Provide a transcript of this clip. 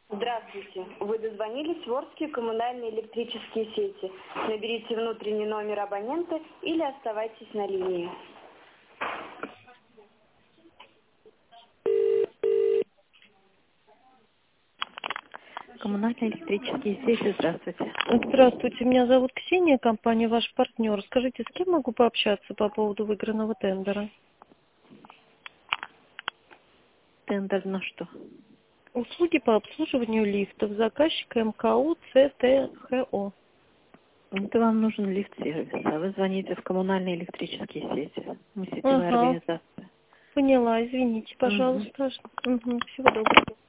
Здравствуйте. Вы дозвонились в Орские коммунальные электрические сети. Наберите внутренний номер абонента или оставайтесь на линии. Коммунальные электрические сети, здравствуйте. Здравствуйте, меня зовут Ксения, компания «Ваш партнер». Скажите, с кем могу пообщаться по поводу выигранного тендера? Тендер на что? Услуги по обслуживанию лифтов. Заказчик МКУ ЦТХО. Это вам нужен лифт-сервис, а вы звоните в коммунальные электрические сети. Мы сетевая Ага, организация. поняла, извините, Мгм. пожалуйста. Всего доброго.